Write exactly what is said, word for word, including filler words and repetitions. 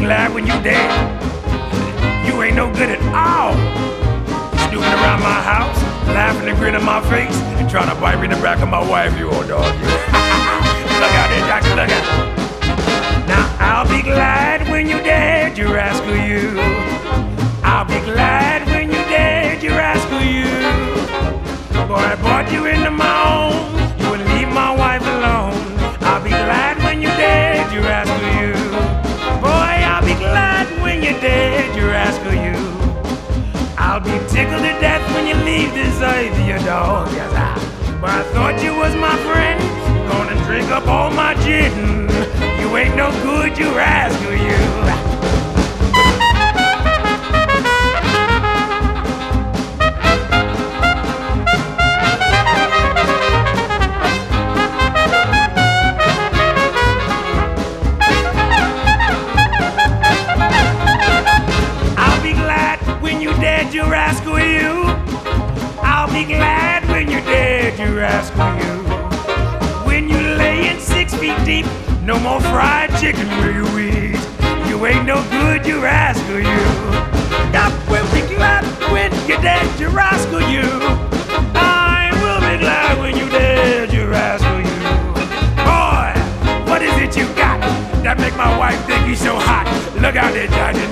glad when you dead. You ain't no good at all. Snooping around my house, laughing and grinning my face, and trying to bite me in the back of my wife, you old dog. Look out there, Doctor, look out. Now I'll be glad when you dead, you rascal you. I'll be glad when you dead, you rascal you. Boy, I brought you into my home, you wouldn't leave my wife alone. I'll be glad when you dead, you rascal you. Boy, I'll be glad when you're dead, you rascal you. I'll be tickled to death when you leave this earth, you dog. Yes, I. But I thought you was my friend, gonna drink up all my gin. You ain't no good, you rascal you. You rascal you. I'll be glad when you're dead, you rascal you. When you lay in six feet deep, no more fried chicken will you eat. You ain't no good, you rascal you. I will be glad when you're dead, you rascal you. I will be glad when you're dead, you rascal you. Boy, what is it you got that make my wife think you so hot? Look out there, Johnny.